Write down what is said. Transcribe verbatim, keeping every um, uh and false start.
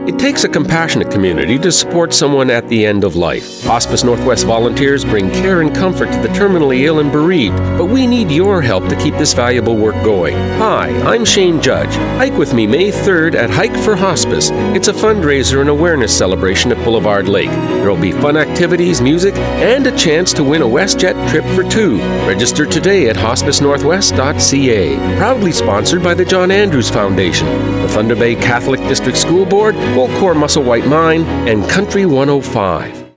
It takes a compassionate community to support someone at the end of life. Hospice Northwest volunteers bring care and comfort to the terminally ill and bereaved, but we need your help to keep this valuable work going. Hi, I'm Shane Judge. Hike with me May third at Hike for Hospice. It's a fundraiser and awareness celebration at Boulevard Lake. There will be fun activities, music, and a chance to win a WestJet trip for two. Register today at hospice northwest dot c a. Proudly sponsored by the John Andrews Foundation, the Thunder Bay Catholic District School Board, Gold Core Musselwhite Mine, and Country one oh five.